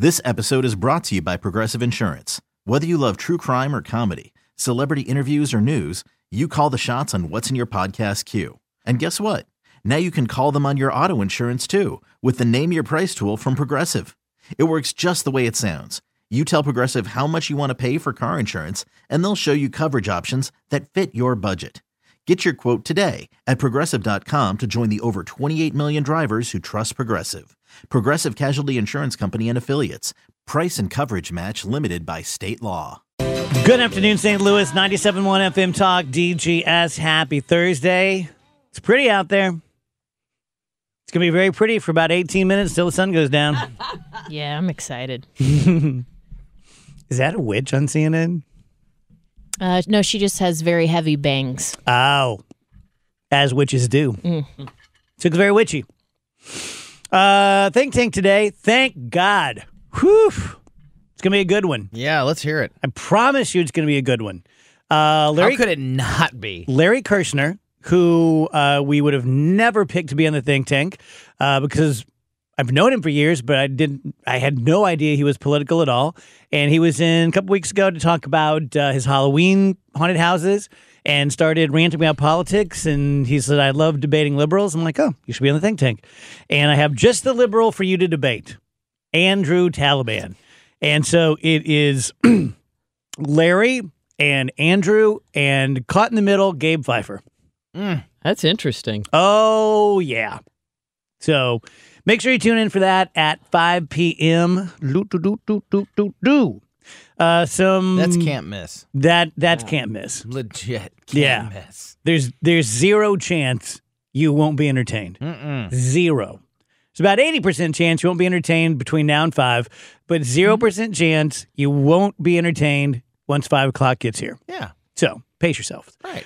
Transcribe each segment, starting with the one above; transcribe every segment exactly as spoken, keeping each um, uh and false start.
This episode is brought to you by Progressive Insurance. Whether you love true crime or comedy, celebrity interviews or news, you call the shots on what's in your podcast queue. And guess what? Now you can call them on your auto insurance too with the Name Your Price tool from Progressive. It works just the way it sounds. You tell Progressive how much you want to pay for car insurance, and they'll show you coverage options that fit your budget. Get your quote today at Progressive dot com to join the over twenty-eight million drivers who trust Progressive. Progressive Casualty Insurance Company and Affiliates. Price and coverage match limited by state law. Good afternoon, Saint Louis. ninety-seven point one F M Talk, D G S. Happy Thursday. It's pretty out there. It's going to be very pretty for about eighteen minutes till the sun goes down. Yeah, I'm excited. Is that a witch on C N N? Uh, no, she just has very heavy bangs. Oh, as witches do. Mm. So it's very witchy. Uh, Think Tank today. Thank God. Whew. It's going to be a good one. Yeah, let's hear it. I promise you it's going to be a good one. Uh, Larry, How could it not be? Larry Kirshner, who uh, we would have never picked to be on the Think Tank uh, because I've known him for years, but I didn't. I had no idea he was political at all. And he was in a couple weeks ago to talk about uh, his Halloween haunted houses and started ranting about politics. And he said, I love debating liberals. I'm like, oh, you should be on the Think Tank. And I have just the liberal for you to debate, Andrew Taliban. And so it is Larry and Andrew and caught in the middle, Gabe Pfeiffer. Mm, that's interesting. Oh, yeah. So make sure you tune in for that at five p.m. Do, do, do, do, do, do, do. Uh, some That's can't miss. That that's can't miss. Legit can't Yeah. miss. There's there's zero chance you won't be entertained. Mm-mm. Zero. It's about eighty percent chance you won't be entertained between now and five, but zero percent chance you won't be entertained once five o'clock gets here. Yeah. So pace yourself. Right.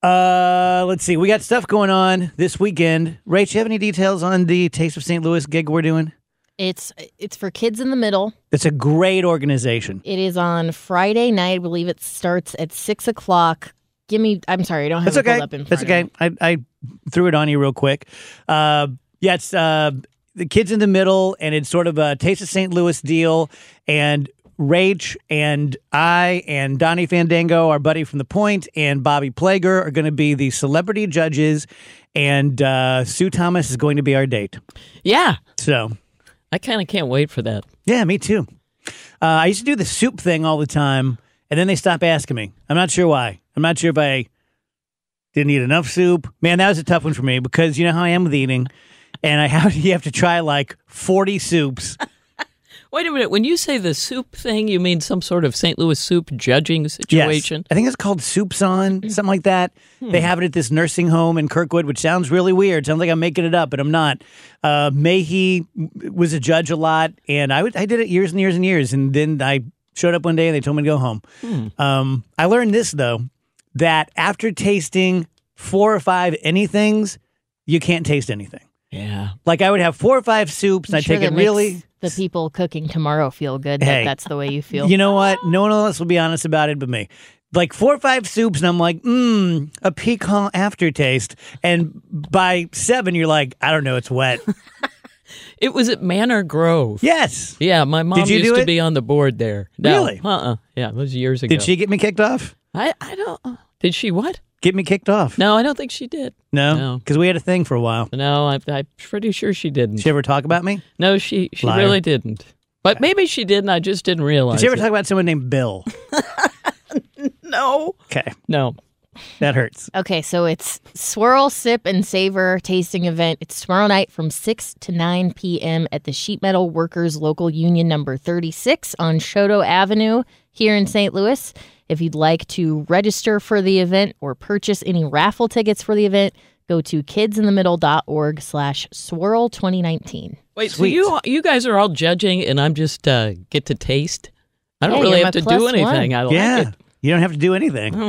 Uh, let's see. We got stuff going on this weekend. Rach, do you have any details on the Taste of Saint Louis gig we're doing? It's it's for Kids in the Middle. It's a great organization. It is on Friday night. I believe it starts at six o'clock. Give me, I'm sorry, I don't have That's it okay. pulled up in front That's of okay. me. I, I threw it on you real quick. Uh, yeah, it's uh, the Kids in the Middle, and it's sort of a Taste of Saint Louis deal. And Rach and I and Donnie Fandango, our buddy from The Point, and Bobby Plager are going to be the celebrity judges, and uh, Sue Thomas is going to be our date. Yeah. So, I kind of can't wait for that. yeah, me too. Uh, I used to do the soup thing all the time, and then they stopped asking me. I'm not sure why. I'm not sure if I didn't eat enough soup. Man, that was a tough one for me because you know how I am with eating, and I have you have to try like forty soups. Wait a minute. When you say the soup thing, you mean some sort of Saint Louis soup judging situation? Yes. I think it's called Soups On, something like that. Hmm. They have it at this nursing home in Kirkwood, which sounds really weird. Sounds like I'm making it up, but I'm not. Uh, Mahee was a judge a lot, and I, would, I did it years and years and years, and then I showed up one day and they told me to go home. Hmm. Um, I learned this, though, that after tasting four or five anythings, you can't taste anything. Yeah. Like I would have four or five soups, and I'm I'd sure take it that really... makes the people cooking tomorrow feel good Hey, that that's the way you feel. You know what? No one else will be honest about it but me. Like four or five soups, and I'm like, mmm, a piquant aftertaste. And by seven, you're like, I don't know, it's wet. It was at Manor Grove. Yes. Yeah, my mom Did you used do to it? be on the board there. No, Really? Uh-uh. Yeah, it was years ago. Did she get me kicked off? I, I don't... uh, Did she what? Get me kicked off? No, I don't think she did. No? No. Because we had a thing for a while. No, I, I'm pretty sure she didn't. Did she ever talk about me? No, she, she Liar. really didn't. But maybe she did, and I just didn't realize Did she ever it. talk about someone named Bill? No. Okay. No. That hurts. Okay, so it's Swirl, Sip, and Savor tasting event. It's tomorrow night from six to nine p.m. at the Sheet Metal Workers Local Union number thirty-six on Choteau Avenue here in Saint Louis. If you'd like to register for the event or purchase any raffle tickets for the event, go to kidsinthemiddle.org slash swirl 2019. Wait, so Sweet. you you guys are all judging, and I'm just uh, get to taste? I don't Yeah, really you're have my to plus do anything. one. I like yeah. it. You don't have to do anything. Oh.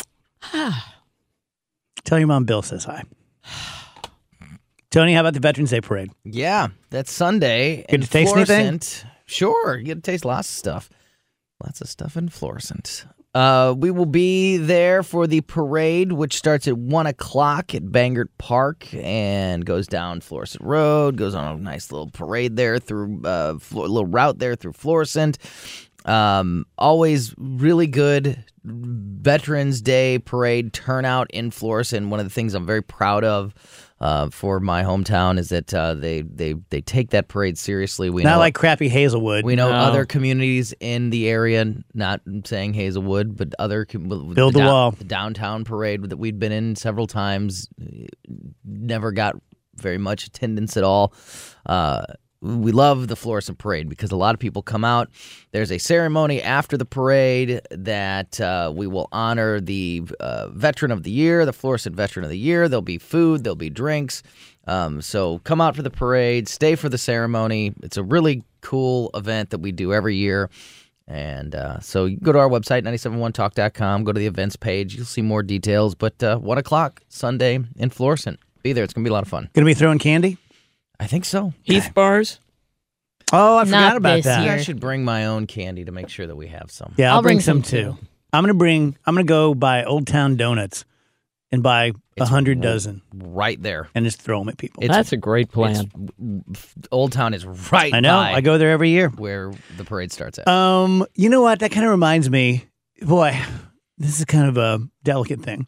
Tell your mom Bill says hi. Tony, how about the Veterans Day Parade? Yeah, that's Sunday. Get to taste anything? Florissant. Sure, you get to taste lots of stuff. Lots of stuff in Florissant. Uh, we will be there for the parade, which starts at one o'clock at Bangert Park and goes down Florissant Road, goes on a nice little parade there through, uh, a little route there through Florissant. Um, always really good Veterans Day parade turnout in Florissant. One of the things I'm very proud of uh, for my hometown is that uh, they, they they take that parade seriously. We Not know, like crappy Hazelwood. we know No. other communities in the area, not saying Hazelwood, but other com- Build the down- wall. the downtown parade that we'd been in several times, never got very much attendance at all. Uh, we love the Florissant Parade because a lot of people come out. There's a ceremony after the parade that uh, we will honor the uh, Veteran of the Year, the Florissant Veteran of the Year. There'll be food, there'll be drinks. Um, so come out for the parade, stay for the ceremony. It's a really cool event that we do every year. And uh, so you can go to our website, nine seven one talk dot com, go to the events page. You'll see more details. But uh, one o'clock Sunday in Florissant. Be there. It's going to be a lot of fun. Going to be throwing candy? I think so. Heath bars? Oh, I Not forgot about this that. year. I should bring my own candy to make sure that we have some. Yeah, I'll, I'll bring, bring some some, too. too. I'm gonna bring. I'm gonna go buy Old Town Donuts and buy a It's hundred r- dozen Right there. and just throw them at people. It's- That's a great plan. It's, Old Town is right I know. by I go there every year. where the parade starts at. Um, you know what? That kind of reminds me. Boy, this is kind of a delicate thing.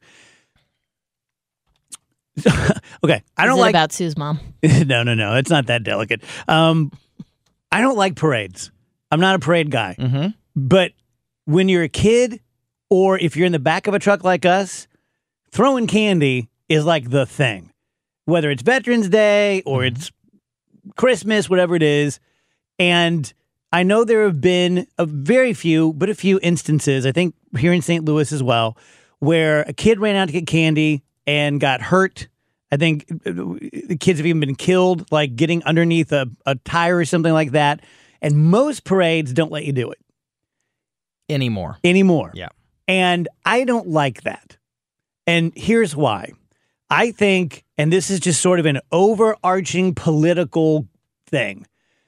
Okay, I don't Is it like. about Sue's mom? no, no, no. It's not that delicate. Um, I don't like parades. I'm not a parade guy. mm-hmm. But when you're a kid, or if you're in the back of a truck like us, throwing candy is like the thing. Whether it's Veterans Day or Mm-hmm. it's Christmas, whatever it is. And I know there have been a very few, but a few instances, I think here in Saint Louis as well, where a kid ran out to get candy and got hurt. I think the kids have even been killed, like getting underneath a, a tire or something like that. And most parades don't let you do it Anymore. anymore. Yeah. And I don't like that. And here's why. I think, and this is just sort of an overarching political thing,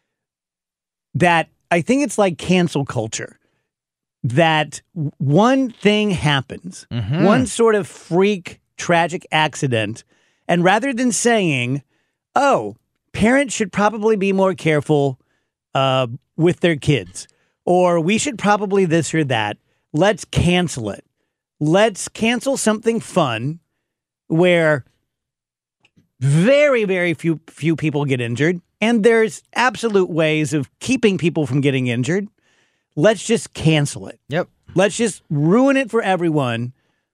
that I think it's like cancel culture. That one thing happens, Mhm. one sort of freak, tragic accident, and rather than saying, oh, parents should probably be more careful uh, with their kids, or we should probably this or that, let's cancel it. Let's cancel something fun where very, very few few people get injured, and there's absolute ways of keeping people from getting injured. Let's just cancel it. Yep. Let's just ruin it for everyone.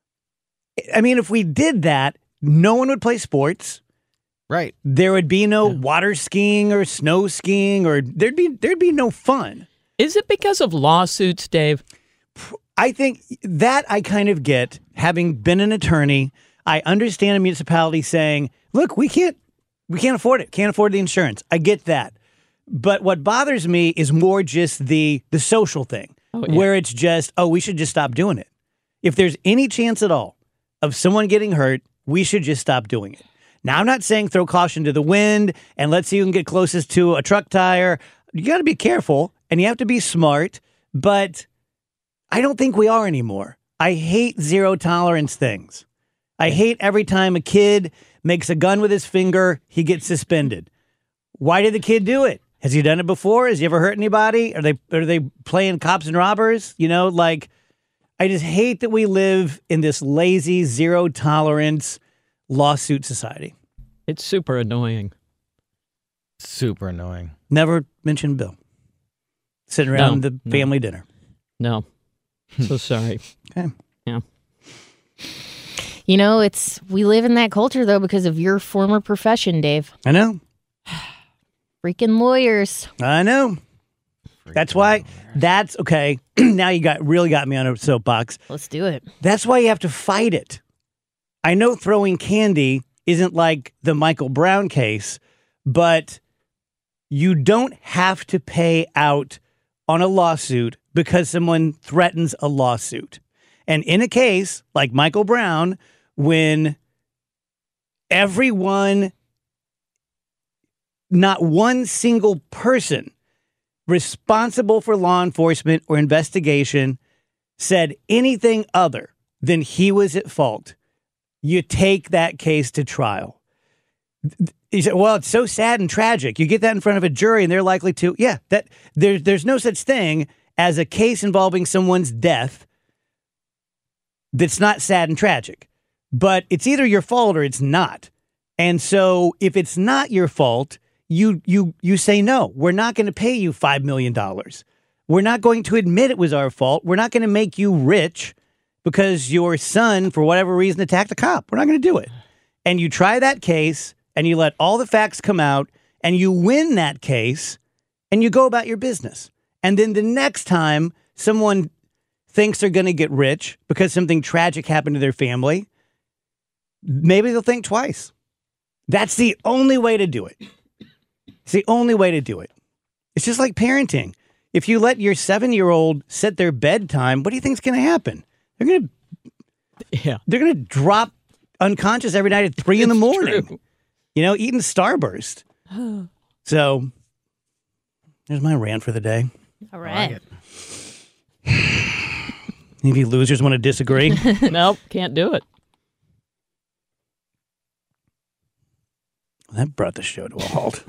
I mean, if we did that, no one would play sports. Right. There would be no water skiing or snow skiing, or there'd be there'd be no fun. Is it because of lawsuits, Dave? I think that I kind of get, having been an attorney. I understand a municipality saying, "Look, we can't we can't afford it. Can't afford the insurance." I get that. But what bothers me is more just the the social thing, Oh, yeah. where it's just, oh, we should just stop doing it. If there's any chance at all of someone getting hurt, we should just stop doing it. Now, I'm not saying throw caution to the wind and let's see who can get closest to a truck tire. You got to be careful and you have to be smart, but I don't think we are anymore. I hate zero tolerance things. I hate every time a kid makes a gun with his finger, he gets suspended. Why did the kid do it? Has he done it before? Has he ever hurt anybody? Are they are they playing cops and robbers? You know, like, I just hate that we live in this lazy, zero tolerance lawsuit society. It's super annoying. Super annoying. Never mention Bill. Sitting around No, the no. family dinner. No. So sorry. Okay. Yeah. You know, it's we live in that culture though because of your former profession, Dave. I know. Freaking lawyers. I know. That's why, that's, okay, now you got really got me on a soapbox. Let's do it. That's why you have to fight it. I know throwing candy isn't like the Michael Brown case, but you don't have to pay out on a lawsuit because someone threatens a lawsuit. And in a case like Michael Brown, when everyone, not one single person responsible for law enforcement or investigation said anything other than he was at fault, you take that case to trial. You say, well, it's so sad and tragic. You get that in front of a jury and they're likely to, yeah, that there, there's no such thing as a case involving someone's death that's not sad and tragic. But it's either your fault or it's not. And so if it's not your fault, you you you say, no, we're not going to pay you five million dollars. We're not going to admit it was our fault. We're not going to make you rich because your son, for whatever reason, attacked a cop. We're not going to do it. And you try that case and you let all the facts come out and you win that case and you go about your business. And then the next time someone thinks they're going to get rich because something tragic happened to their family, maybe they'll think twice. That's the only way to do it. It's the only way to do it. It's just like parenting. If you let your seven-year-old set their bedtime, what do you think is going to happen? They're going to, yeah, they're going to drop unconscious every night at three in the morning. True. You know, eating Starburst. So, there's my rant for the day. All right. Like Any of you losers want to disagree? Nope, can't do it. That brought the show to a halt.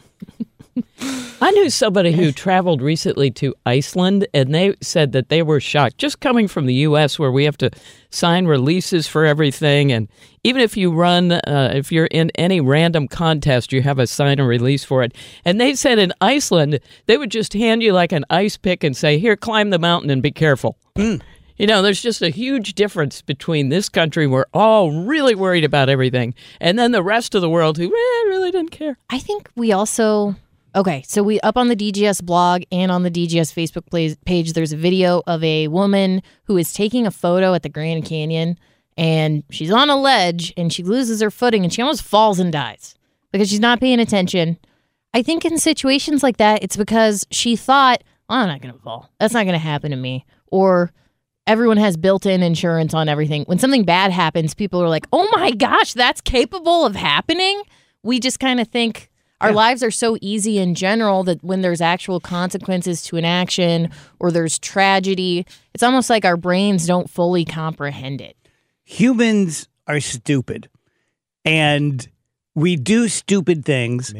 I knew somebody who traveled recently to Iceland, and they said that they were shocked. Just coming from the U S where we have to sign releases for everything, and even if you run, uh, if you're in any random contest, you have a sign and release for it. And they said in Iceland, they would just hand you like an ice pick and say, here, climb the mountain and be careful. Mm. You know, there's just a huge difference between this country, we're all really worried about everything, and then the rest of the world who eh, really didn't care. I think we also, okay, so we up on the D G S blog and on the D G S Facebook page, there's a video of a woman who is taking a photo at the Grand Canyon, and she's on a ledge, and she loses her footing, and she almost falls and dies because she's not paying attention. I think in situations like that, it's because she thought, oh, I'm not going to fall. That's not going to happen to me. Or everyone has built-in insurance on everything. When something bad happens, people are like, oh my gosh, that's capable of happening? We just kind of think our yeah. lives are so easy in general that when there's actual consequences to an action or there's tragedy, it's almost like our brains don't fully comprehend it. Humans are stupid. And we do stupid things.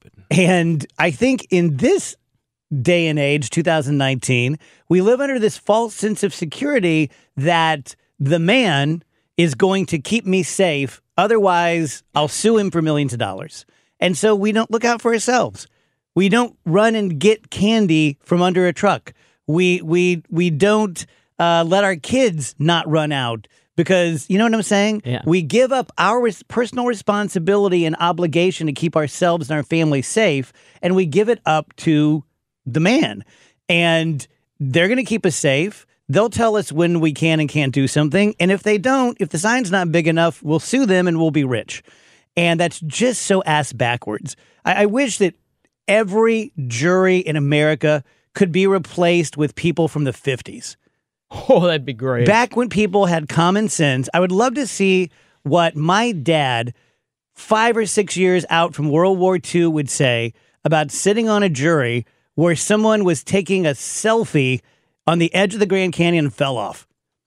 And I think in this day and age, two thousand nineteen, we live under this false sense of security that the man is going to keep me safe. Otherwise, I'll sue him for millions of dollars. And so we don't look out for ourselves. We don't run and get candy from under a truck. We we we don't uh, let our kids not run out because, you know what I'm saying? Yeah. We give up our res- personal responsibility and obligation to keep ourselves and our family safe, and we give it up to the man. And they're going to keep us safe. They'll tell us when we can and can't do something. And if they don't, if the sign's not big enough, we'll sue them and we'll be rich. And that's just so ass backwards. I, I wish that every jury in America could be replaced with people from the fifties. Oh, that'd be great. Back when people had common sense. I would love to see what my dad, five or six years out from World War Two, would say about sitting on a jury where someone was taking a selfie on the edge of the Grand Canyon and fell off.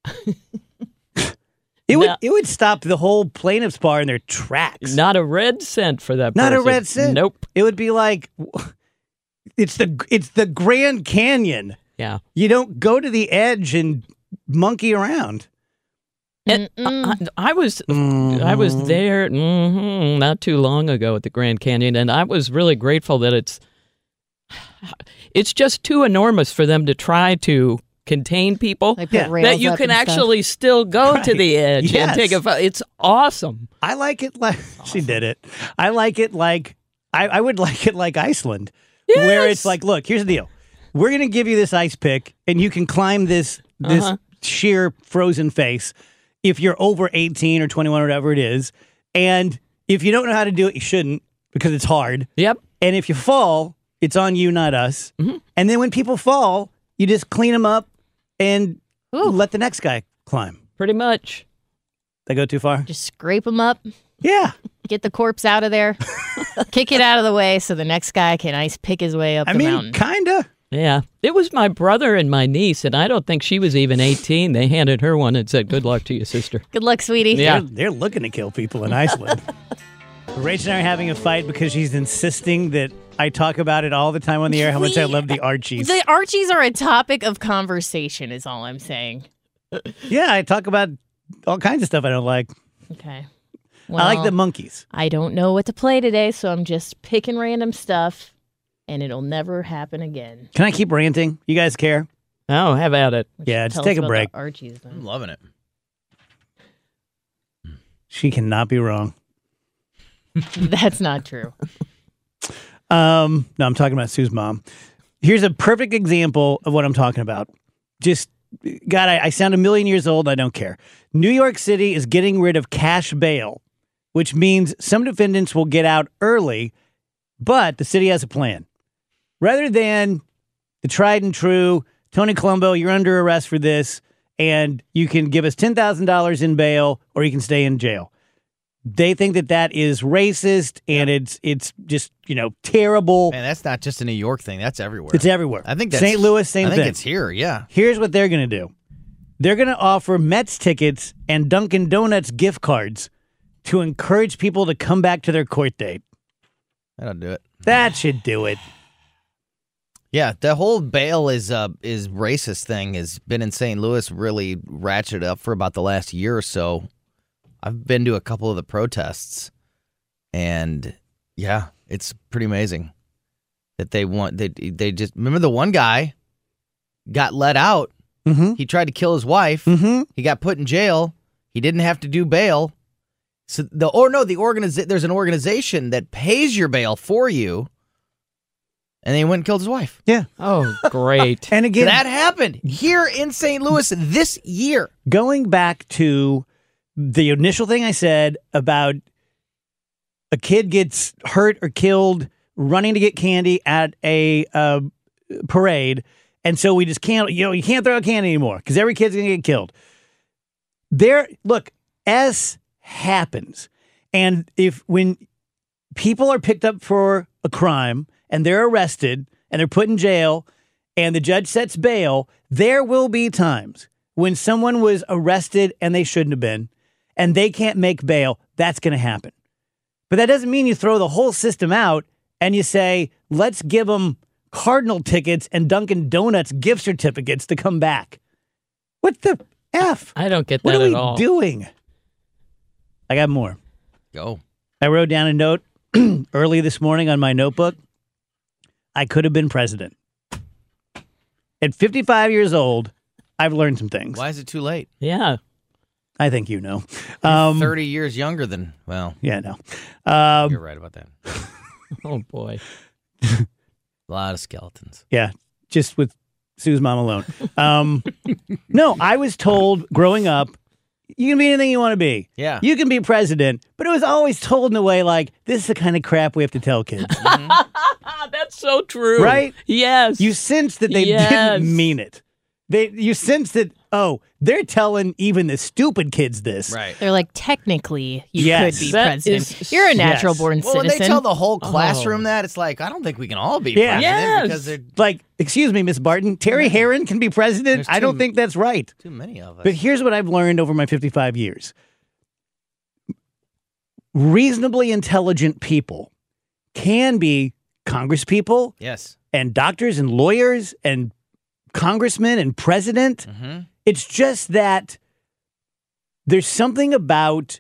It would no. it would stop the whole plaintiff's bar in their tracks. Not a red cent for that person. Not a red cent. Nope. It would be like, it's the it's the Grand Canyon. Yeah. You don't go to the edge and monkey around. And I, I was mm-hmm. I was there mm-hmm, not too long ago at the Grand Canyon, and I was really grateful that it's it's just too enormous for them to try to contain people. They put Yeah. rails That you up can and stuff. actually still go Right. to the edge Yes. and take a photo. It's awesome. I like it like she did it. I like it like I, I would like it like Iceland, where it's Yes. like, look, here's the deal. We're gonna give you this ice pick, and you can climb this this Uh-huh. sheer frozen face if you're over eighteen or twenty-one or whatever it is. And if you don't know how to do it, you shouldn't because it's hard. Yep. And if you fall, it's on you, not us. Mm-hmm. And then when people fall, you just clean them up and Ooh. let the next guy climb. Pretty much. They go too far? Just scrape them up, Yeah. get the corpse out of there, kick it out of the way so the next guy can ice pick his way up I the mean, mountain. kinda. Yeah. It was my brother and my niece, and I don't think she was even eighteen. They handed her one and said, good luck to you, sister. Good luck, sweetie. Yeah. They're, they're looking to kill people in Iceland. Rachel and I are having a fight because she's insisting that I talk about it all the time on the air, how much I We- love the Archies. The Archies are a topic of conversation, is all I'm saying. Yeah, I talk about all kinds of stuff I don't like. Okay. I like Well, the monkeys. I don't know what to play today, so I'm just picking random stuff, and it'll never happen again. Can I keep ranting? You guys care? Oh, have at it. Yeah, just Tell take us a about break. the Archies, then. I'm loving it. She cannot be wrong. That's not true. Um, no, I'm talking about Sue's mom. Here's a perfect example of what I'm talking about. Just, God, I, I sound a million years old. I don't care. New York City is getting rid of cash bail, which means some defendants will get out early, but the city has a plan. Rather than the tried and true, Tony Colombo, you're under arrest for this, and you can give us ten thousand dollars in bail or you can stay in jail. They think that that is racist and it's it's just, you know, terrible. Man, that's not just a New York thing. That's everywhere. It's everywhere. I think that's Saint Louis, same I think thing. it's here. Yeah. Here's what they're going to do. They're going to offer Mets tickets and Dunkin' Donuts gift cards to encourage people to come back to their court date. That'll do it. That should do it. Yeah, the whole bail is uh is racist thing has been in Saint Louis really ratcheted up for about the last year or so. I've been to a couple of the protests, and yeah, it's pretty amazing that they want they they just remember the one guy got let out. Mm-hmm. He tried to kill his wife. Mm-hmm. He got put in jail. He didn't have to do bail. So the or no, the organiza- there's an organization that pays your bail for you, and then he went and killed his wife. Yeah. Oh, great. And again, That happened here in Saint Louis this year. going back to the initial thing I said about a kid gets hurt or killed running to get candy at a uh, parade, and so we just can't, you know, you can't throw out candy anymore because every kid's going to get killed. There, look, S happens. And if when people are picked up for a crime and they're arrested and they're put in jail and the judge sets bail, there will be times when someone was arrested and they shouldn't have been and they can't make bail. That's going to happen. But that doesn't mean you throw the whole system out and you say, let's give them Cardinal tickets and Dunkin' Donuts gift certificates to come back. What the F? I don't get What that are at we all. doing? I got more. Go. I wrote down a note early this morning on my notebook. I could have been president. At fifty-five years old, I've learned some things. Why is it too late? Yeah. I think you know. Um, thirty years younger than, well, yeah, no. Um, you're right about that. Oh, boy. A lot of skeletons. yeah, just with Sue's mom alone. Um, no, I was told growing up, you can be anything you want to be. Yeah. You can be president, but it was always told in a way like, this is the kind of crap we have to tell kids. Ah, that's so true. Right? Yes. You sense that they Yes. didn't mean it. They, you sense that, oh, they're telling even the stupid kids this. Right. They're like, technically, you Yes. could be That president. is- You're a yes. natural-born Well, when citizen. they tell the whole classroom Oh. that, it's like, I don't think we can all be Yeah. president Yes. because there are Like, excuse me, Miss Barton, Terry Herron can be president? There's I don't too- think that's right. too many of us. But here's what I've learned over my fifty-five years. Reasonably intelligent people can be congresspeople yes. and doctors and lawyers and congressmen and president. Mm-hmm. It's just that there's something about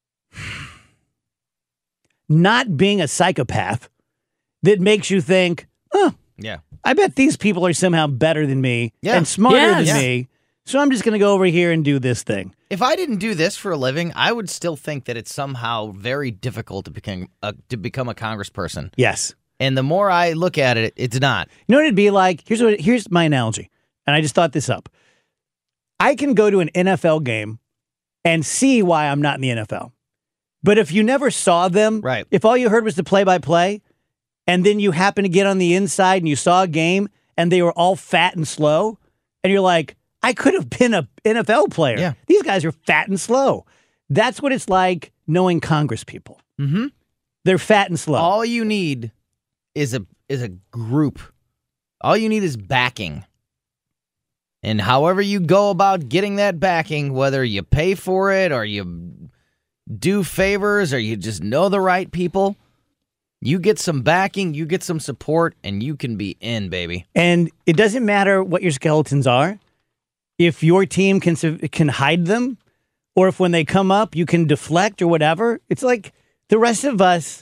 not being a psychopath that makes you think, oh, Yeah. I bet these people are somehow better than me Yeah. and smarter Yes. than Yeah. me. So I'm just going to go over here and do this thing. If I didn't do this for a living, I would still think that it's somehow very difficult to become a, to become a congressperson. Yes. And the more I look at it, it's not. You know what it'd be like? Here's what. Here's my analogy, and I just thought this up. I can go to an N F L game and see why I'm not in the N F L. But if you never saw them, Right. if all you heard was the play-by-play, and then you happen to get on the inside and you saw a game and they were all fat and slow, and you're like, I could have been a N F L player. Yeah. These guys are fat and slow. That's what it's like knowing Congress people. Mm-hmm. They're fat and slow. All you need is a is a group All you need is backing. And however you go about getting that backing, whether you pay for it or you do favors or you just know the right people, you get some backing, you get some support, and you can be in, baby. And it doesn't matter what your skeletons are. If your team can can hide them, or if when they come up, you can deflect or whatever. It's like the rest of us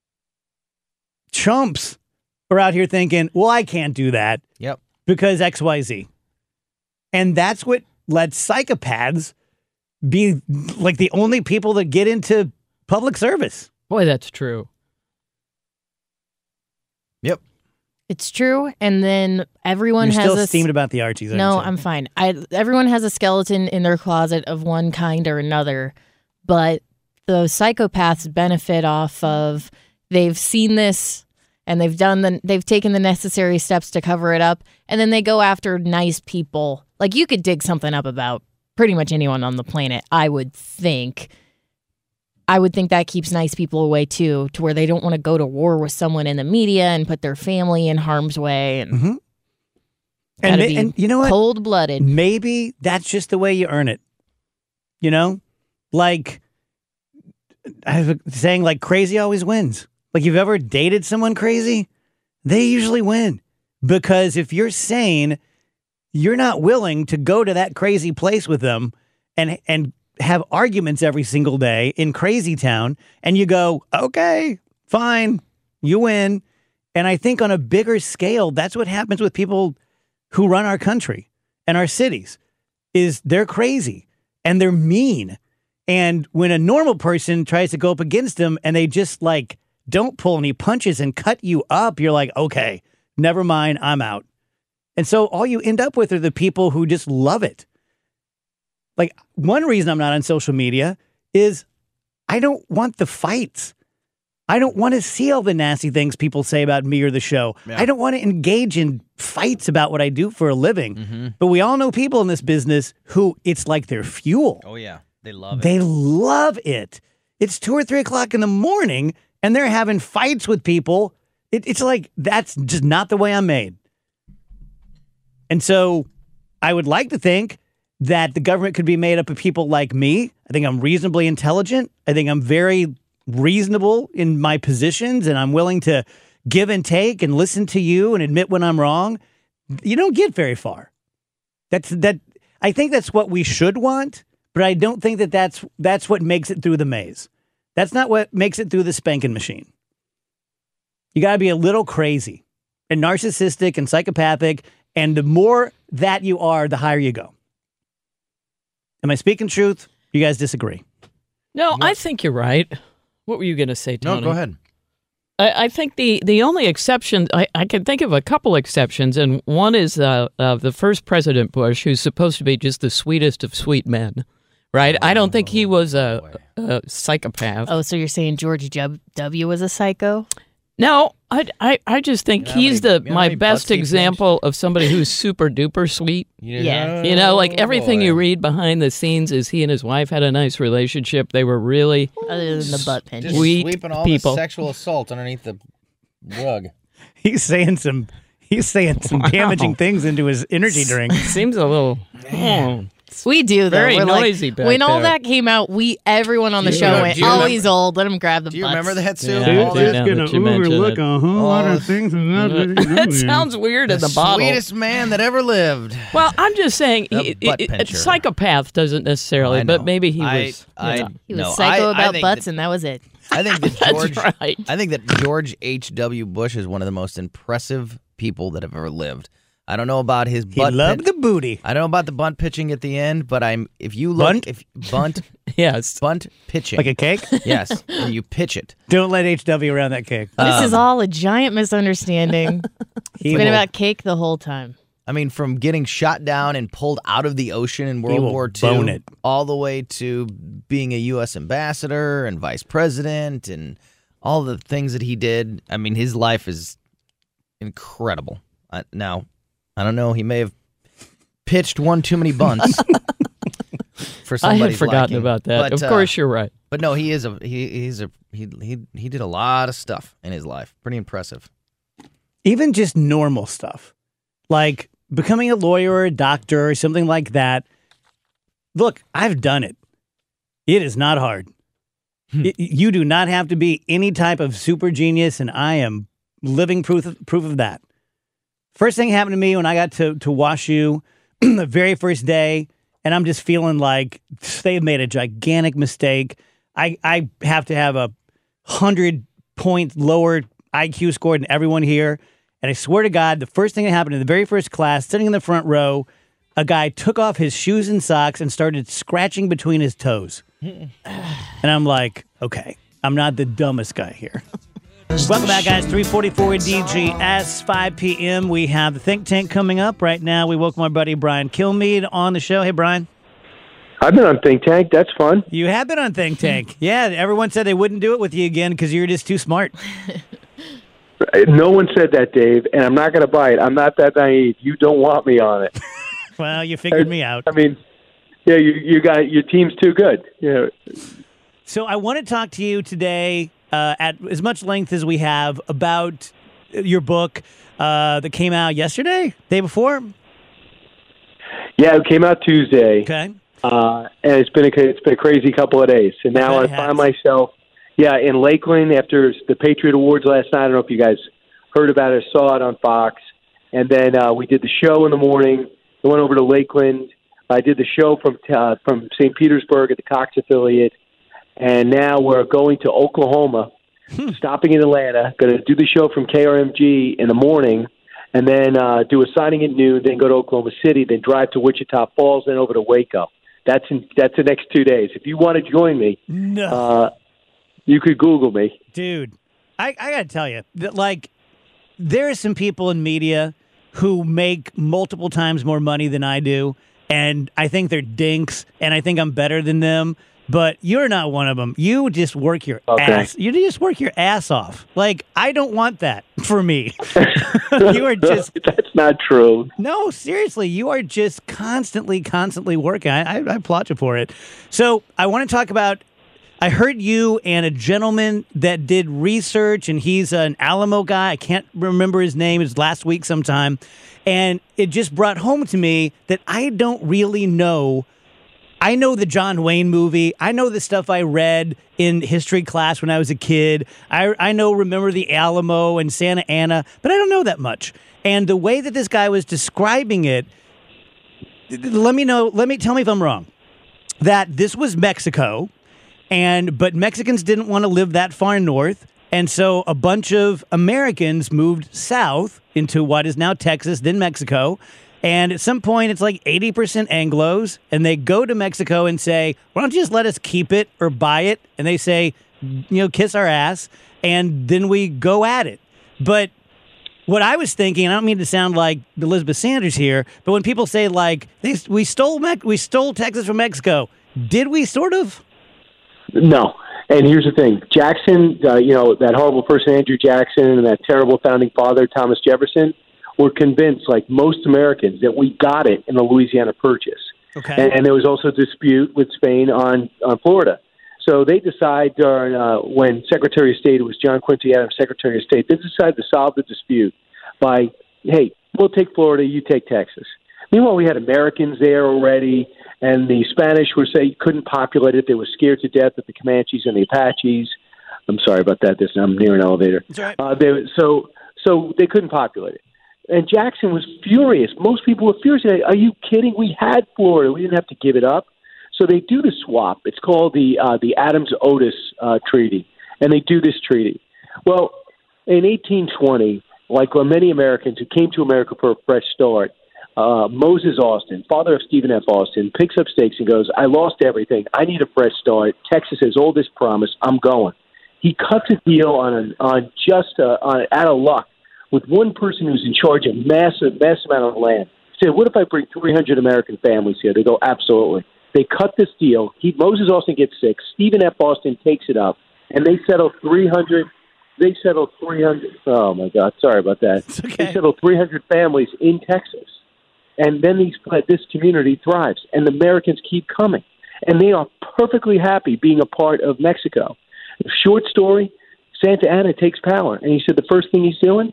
chumps are out here thinking, well, I can't do that. Yep. Because X Y Z. And that's what lets psychopaths be like the only people that get into public service. Boy, that's true. Yep. It's true. And then everyone You're has still a steamed about the Archies. aren't No, you? I'm fine. I everyone has a skeleton in their closet of one kind or another, but the psychopaths benefit off of they've seen this and they've done the they've taken the necessary steps to cover it up, and then they go after nice people. Like, you could dig something up about pretty much anyone on the planet, I would think. I would think that keeps nice people away too, to where they don't want to go to war with someone in the media and put their family in harm's way. And Mm-hmm. gotta And, ma- be and you know what? cold-blooded. Maybe that's just the way you earn it. You know? Like, I have a saying, like, crazy always wins. Like, you've ever dated someone crazy? They usually win. Because if you're sane, you're not willing to go to that crazy place with them and and have arguments every single day in crazy town, and you go, okay, fine, you win. And I think on a bigger scale, that's what happens with people who run our country and our cities, is they're crazy and they're mean. And when a normal person tries to go up against them and they just like don't pull any punches and cut you up, you're like, okay, never mind, I'm out. And so all you end up with are the people who just love it. Like, one reason I'm not on social media is I don't want the fights. I don't want to see all the nasty things people say about me or the show. Yeah. I don't want to engage in fights about what I do for a living. Mm-hmm. But we all know people in this business who it's like their fuel. Oh, yeah. They love it. They love it. It's two or three o'clock in the morning and they're having fights with people. It, it's like, that's just not the way I'm made. And so I would like to think that the government could be made up of people like me. I think I'm reasonably intelligent. I think I'm very reasonable in my positions, and I'm willing to give and take and listen to you and admit when I'm wrong. You don't get very far. That's that. I think that's what we should want, but I don't think that that's that's what makes it through the maze. That's not what makes it through the spanking machine. You got to be a little crazy and narcissistic and psychopathic, and the more that you are, the higher you go. Am I speaking truth? You guys disagree? No, I think you're right. What were you going to say, Tony? No, go ahead. I, I think the, the only exception, I, I can think of a couple exceptions, and one is uh, uh, the first President Bush, who's supposed to be just the sweetest of sweet men, right? I don't think he was a, a psychopath. Oh, so you're saying George W. was a psycho? No, I, I, I just think You know how he's many- the you know how my many best butts he example of somebody who's super duper sweet. Yeah. You know, like everything boy. you read behind the scenes is he and his wife had a nice relationship. They were really Other than the butt pinch. Just Sweet sweeping all people. the sexual assault underneath the rug. He's saying some. He's saying some damaging things into his energy drink. seems a little. Oh. We do, though. Very We're like- noisy back when all there. that came out, we everyone on the Do you show remember- went, do you "Oh, remember- he's old. Let him grab the Do you butts." remember that, Sue? Yeah, All I do that- now that you mention it. a whole lot of things. That sounds weird in the bottle. sweetest man that ever lived. Well, I'm just saying, The he, butt he- a pincher. psychopath doesn't necessarily, I but know. maybe he I- was. I- you know. He was No, psycho I- I about think butts, that- and that was it. I think that That's George. right. I think that George H W. Bush is one of the most impressive people that have ever lived. I don't know about his He butt. loved pit- the booty. I don't know about the bunt pitching at the end, but I'm. If you look, Bunt? if bunt, Yes. bunt pitching, Like a cake? yes, and you pitch it. Don't let H W around that cake. This is all a giant misunderstanding. He It's been will- about cake the whole time. I mean, from getting shot down and pulled out of the ocean in He World will War bone Two, it. all the way to being a U S ambassador and vice president and all the things that he did. I mean, his life is incredible. I, now, I don't know. He may have pitched one too many bunts for I somebody's had forgotten liking, about that. But, of uh, course, you're right. But no, he is a he. He's a he. He he did a lot of stuff in his life. Pretty impressive. Even just normal stuff. like becoming a lawyer or a doctor or something like that. Look, I've done it. It is not hard. it, you do not have to be any type of super genius, and I am living proof of, proof of that. First thing happened to me when I got to, to WashU the very first day, and I'm just feeling like they've made a gigantic mistake. I, I have to have a hundred-point lower I Q score than everyone here, and I swear to God, the first thing that happened in the very first class, sitting in the front row, a guy took off his shoes and socks and started scratching between his toes. And I'm like, okay, I'm not the dumbest guy here. Welcome back, guys. three forty-four D G S, five p.m. We have the Think Tank coming up. Right now, we welcome our buddy Brian Kilmeade on the show. Hey, Brian. I've been on Think Tank. That's fun. You have been on Think Tank. Yeah, everyone said they wouldn't do it with you again because you're just too smart. No one said that, Dave, and I'm not going to buy it. I'm not that naive. You don't want me on it. Well, you figured me out. I mean, yeah, you you got your team's too good. Yeah. So I want to talk to you today uh, at as much length as we have about your book uh, that came out yesterday, day before. Yeah, it came out Tuesday. Okay. Uh, and it's been a it's been a crazy couple of days, and now I find myself, yeah, in Lakeland after the Patriot Awards last night. I don't know if you guys heard about it, or saw it on Fox, and then uh, we did the show in the morning. I went over to Lakeland. I did the show from uh, from Saint Petersburg at the Cox affiliate, and now we're going to Oklahoma, hmm. stopping in Atlanta. Going to do the show from K R M G in the morning, and then uh, do a signing at noon. Then go to Oklahoma City. Then drive to Wichita Falls. Then over to Waco. That's in, that's the next two days. If you want to join me, no. uh, you could Google me, dude. I, I got to tell you that, like, there are some people in media who make multiple times more money than I do, and I think they're dinks, and I think I'm better than them. But you're not one of them. You just work your okay. ass. You just work your ass off. Like, I don't want that for me. You are just. That's not true. No, seriously, you are just constantly, constantly working. I, I, I applaud you for it. So I want to talk about. I heard you and a gentleman that did research, and he's an Alamo guy. I can't remember his name. It was last week sometime. And it just brought home to me that I don't really know. I know the John Wayne movie. I know the stuff I read in history class when I was a kid. I, I know, remember the Alamo and Santa Ana, but I don't know that much. And the way that this guy was describing it, let me know, let me, tell me if I'm wrong, that this was Mexico. And but Mexicans didn't want to live that far north, and so a bunch of Americans moved south into what is now Texas, then Mexico. And at some point, it's like eighty percent Anglos, and they go to Mexico and say, why don't you just let us keep it or buy it? And they say, you know, kiss our ass, and then we go at it. But what I was thinking, and I don't mean to sound like Elizabeth Sanders here, but when people say, like, they, we stole Me- we stole Texas from Mexico, did we sort of? No. And here's the thing. Jackson, uh, you know, that horrible person, Andrew Jackson, and that terrible founding father, Thomas Jefferson, were convinced, like most Americans, that we got it in the Louisiana Purchase. Okay. And, and there was also a dispute with Spain on, on Florida. So they decide during, uh, when Secretary of State, it was John Quincy Adams, Secretary of State, they decided to solve the dispute by, hey, we'll take Florida, you take Texas. Meanwhile, we had Americans there already, and the Spanish were saying couldn't populate it. They were scared to death of the Comanches and the Apaches. I'm sorry about that. This I'm near an elevator. That's right. Uh, they, so, so they couldn't populate it. And Jackson was furious. Most people were furious. Are you kidding? We had Florida. We didn't have to give it up. So they do the swap. It's called the uh, the Adams-Otis uh, Treaty, and they do this treaty. Well, in eighteen twenty, like many Americans who came to America for a fresh start, uh, Moses Austin, father of Stephen F. Austin, picks up stakes and goes, I lost everything. I need a fresh start. Texas has all this promise. I'm going. He cuts a deal on an, on just uh, on, out of luck with one person who's in charge of massive, massive amount of land. He said, what if I bring three hundred American families here? They go, absolutely. They cut this deal. He, Moses Austin gets sick. Stephen F. Austin takes it up, and they settle three hundred. They settle three hundred. Oh my God! Sorry about that. Okay. They settle three hundred families in Texas, and then these this community thrives, and the Americans keep coming, and they are perfectly happy being a part of Mexico. Short story: Santa Anna takes power, and he said the first thing he's doing,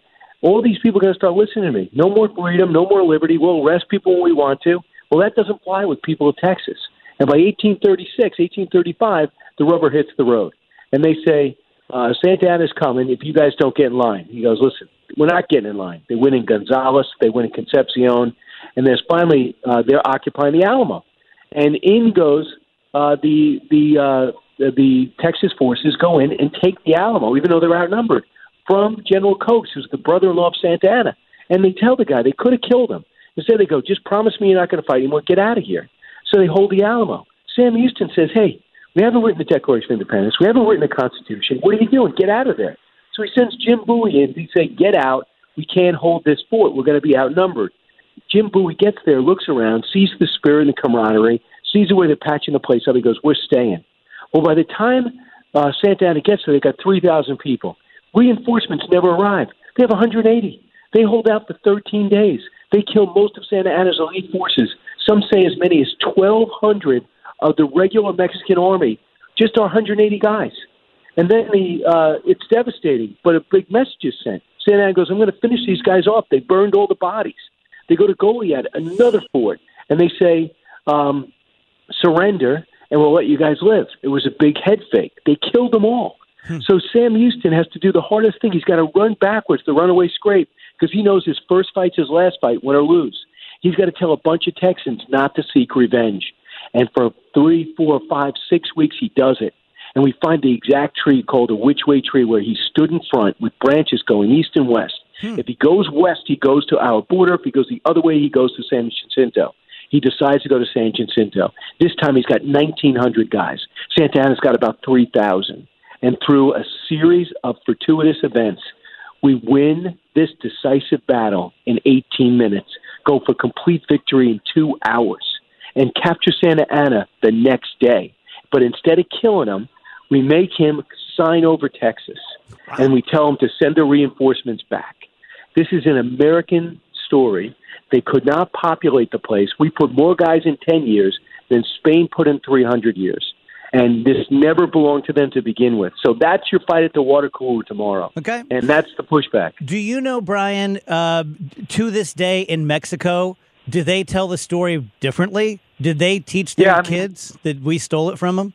all these people are going to start listening to me. No more freedom, no more liberty. We'll arrest people when we want to. Well, that doesn't fly with people of Texas. And by eighteen thirty-six, eighteen thirty-five, the rubber hits the road. And they say, uh, Santa Anna's coming if you guys don't get in line. He goes, listen, we're not getting in line. They win in Gonzales. They win in Concepcion. And there's finally, uh, they're occupying the Alamo. And in goes uh, the, the, uh, the, the Texas forces go in and take the Alamo, even though they're outnumbered, from General Coates, who's the brother-in-law of Santa Anna. And they tell the guy they could have killed him. Instead, they go, just promise me you're not going to fight anymore. Get out of here. So they hold the Alamo. Sam Houston says, hey, we haven't written the Declaration of Independence. We haven't written the Constitution. What are you doing? Get out of there. So he sends Jim Bowie in. He say, get out. We can't hold this fort. We're going to be outnumbered. Jim Bowie gets there, looks around, sees the spirit and the camaraderie, sees the way they're patching the place up. He goes, we're staying. Well, by the time uh, Santa Anna gets there, they got three thousand people. Reinforcements never arrive. They have one hundred eighty. They hold out for thirteen days. They kill most of Santa Anna's elite forces. Some say as many as twelve hundred of the regular Mexican army, just our one hundred eighty guys. And then the uh, it's devastating, but a big message is sent. Santa Anna goes, I'm going to finish these guys off. They burned all the bodies. They go to Goliad, another fort, and they say, um, surrender, and we'll let you guys live. It was a big head fake. They killed them all. Hmm. So Sam Houston has to do the hardest thing. He's got to run backwards, the runaway scrape, because he knows his first fight's his last fight, win or lose. He's got to tell a bunch of Texans not to seek revenge. And for three, four, five, six weeks, he does it. And we find the exact tree called a Which-Way tree where he stood in front with branches going east and west. Hmm. If he goes west, he goes to our border. If he goes the other way, he goes to San Jacinto. He decides to go to San Jacinto. This time he's got nineteen hundred guys. Santa Anna's got about three thousand. And through a series of fortuitous events, we win this decisive battle in eighteen minutes, go for complete victory in two hours, and capture Santa Anna the next day. But instead of killing him, we make him sign over Texas, wow. and we tell him to send the reinforcements back. This is an American story. They could not populate the place. We put more guys in ten years than Spain put in three hundred years. And this never belonged to them to begin with. So that's your fight at the water cooler tomorrow. Okay. And that's the pushback. Do you know, Brian, uh, to this day in Mexico, do they tell the story differently? Did they teach their yeah, I mean, kids that we stole it from them?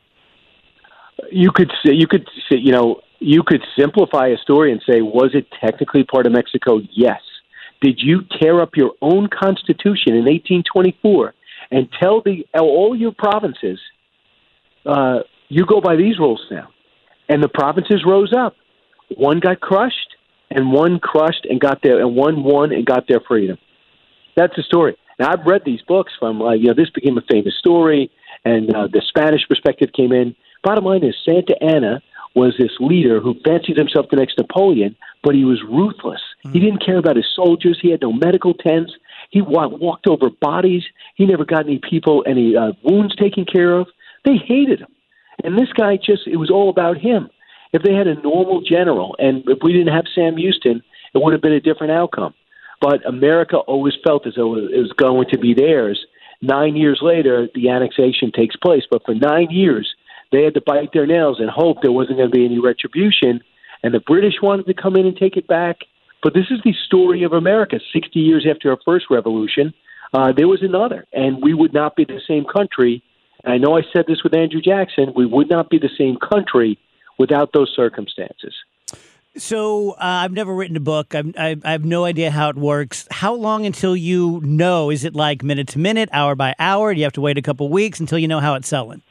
You could say, you could say, you know, you could simplify a story and say, was it technically part of Mexico? Yes. Did you tear up your own constitution in eighteen twenty-four and tell the all your provinces, uh, you go by these rules now? And the provinces rose up. One got crushed, and one crushed and got their, and one won and got their freedom. That's the story. Now, I've read these books from, uh, you know, this became a famous story, and uh, the Spanish perspective came in. Bottom line is Santa Anna was this leader who fancied himself the next Napoleon, but he was ruthless. Mm. He didn't care about his soldiers. He had no medical tents. He walked over bodies. He never got any people, any uh, wounds taken care of. They hated him. And this guy just, it was all about him. If they had a normal general, and if we didn't have Sam Houston, it would have been a different outcome. But America always felt as though it was going to be theirs. Nine years later, the annexation takes place. But for nine years, they had to bite their nails and hope there wasn't going to be any retribution. And the British wanted to come in and take it back. But this is the story of America. sixty years after our first revolution, uh, there was another. And we would not be the same country. And I know I said this with Andrew Jackson. We would not be the same country without those circumstances. So uh, I've never written a book. I'm, I, I have no idea how it works. How long until you know? Is it like minute to minute, hour by hour? Do you have to wait a couple weeks until you know how it's selling?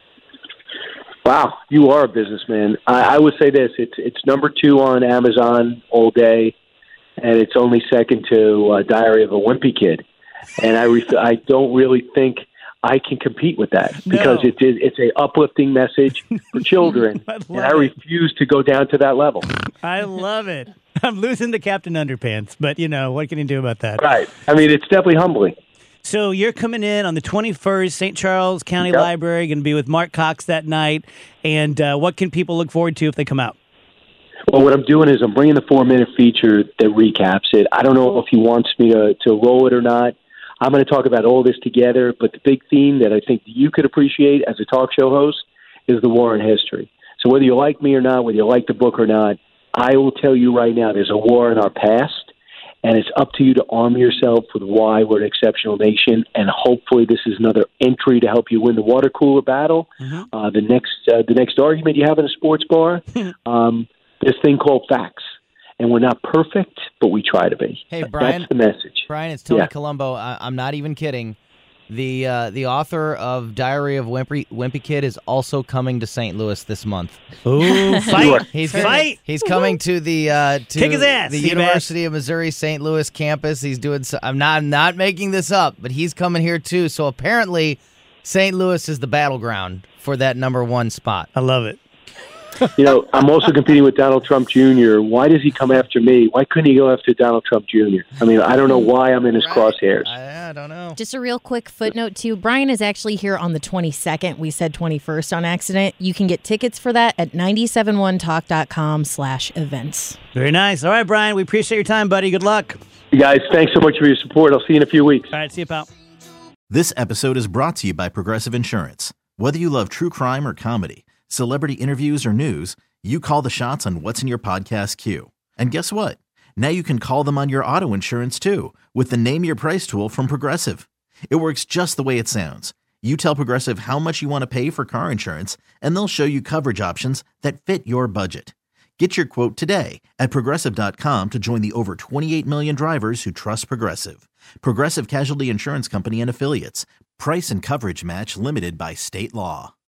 Wow, you are a businessman. I, I would say this: it's it's number two on Amazon all day, and it's only second to uh, Diary of a Wimpy Kid. And I ref- I don't really think I can compete with that because no. it is it's a uplifting message for children, I and I refuse to go down to that level. I love it. I'm losing the Captain Underpants, but you know what can you do about that? Right. I mean, it's definitely humbling. So you're coming in on the twenty-first, Saint Charles County yep. Library, going to be with Mark Cox that night. And uh, what can people look forward to if they come out? Well, what I'm doing is I'm bringing the four-minute feature that recaps it. I don't know if he wants me to, to roll it or not. I'm going to talk about all this together, but the big theme that I think you could appreciate as a talk show host is the war in history. So whether you like me or not, whether you like the book or not, I will tell you right now there's a war in our past, And it's up to you to arm yourself with why we're an exceptional nation. And hopefully this is another entry to help you win the water cooler battle. Mm-hmm. Uh, the next uh, the next argument you have in a sports bar, um, this thing called facts. And we're not perfect, but we try to be. Hey, Brian. That's the message. Brian, it's Tony yeah. Colombo. I- I'm not even kidding. The uh, the author of Diary of Wimpy, Wimpy Kid is also coming to Saint Louis this month. Ooh, fight! He's fight! He's coming to the uh, to Kick his ass, the Seabass. University of Missouri Saint Louis campus. He's doing. So, I'm not I'm not making this up, but he's coming here too. So apparently, Saint Louis is the battleground for that number one spot. I love it. You know, I'm also competing with Donald Trump Junior Why does he come after me? Why couldn't he go after Donald Trump Junior? I mean, I don't know why I'm in his Right. crosshairs. I, I don't know. Just a real quick footnote, too. Brian is actually here on the twenty-second. We said twenty-first on accident. You can get tickets for that at nine seven one talk dot com slash events. Very nice. All right, Brian, we appreciate your time, buddy. Good luck. You guys, thanks so much for your support. I'll see you in a few weeks. All right, see you, pal. This episode is brought to you by Progressive Insurance. Whether you love true crime or comedy, celebrity interviews or news, you call the shots on what's in your podcast queue. And guess what? Now you can call them on your auto insurance too with the Name Your Price tool from Progressive. It works just the way it sounds. You tell Progressive how much you want to pay for car insurance, and they'll show you coverage options that fit your budget. Get your quote today at Progressive dot com to join the over twenty-eight million drivers who trust Progressive. Progressive Casualty Insurance Company and Affiliates. Price and coverage match limited by state law.